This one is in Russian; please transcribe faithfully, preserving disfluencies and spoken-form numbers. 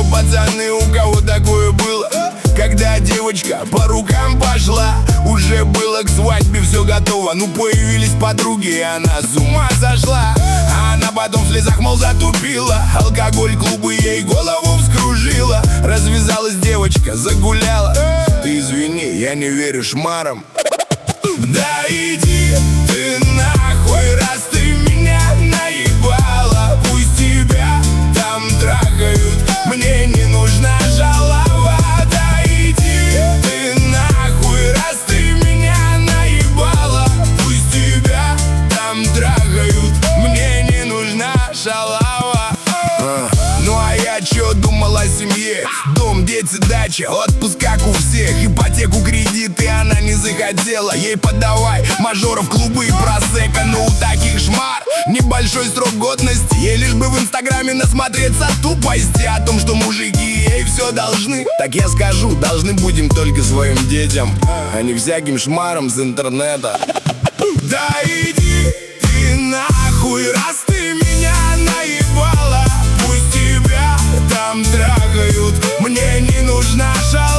что, пацаны, у кого такое было? Когда девочка по рукам пошла, уже было к свадьбе все готово. Ну появились подруги, и она с ума сошла. А она потом в слезах, мол, затупила. Алкоголь, клубы ей голову вскружила. Развязалась девочка, загуляла. Ты извини, я не верю шмарам. Да иди ты нахуй, раз ты меня наебала. Пусть тебя там трахают, мне не нужна шалава. Да иди ты нахуй, раз ты меня наебала. Пусть тебя там трахают, мне не нужна шалава. а. Ну а я чё думал о семье? Дом, дети, дача, отпуск как у всех. Ипотеку, кредиты она не захотела. Ей подавай мажоров, клубы и просека. Но у таких шмар небольшой срок годности. Ей лишь бы в инстаграме насмотреться тупости о том, что мужики ей все должны. Так я скажу, должны будем только своим детям, а не всяким шмарам с интернета. Да иди ты нахуй, раз ты меня наебала. Пусть тебя там трахают, мне не нужна шалава.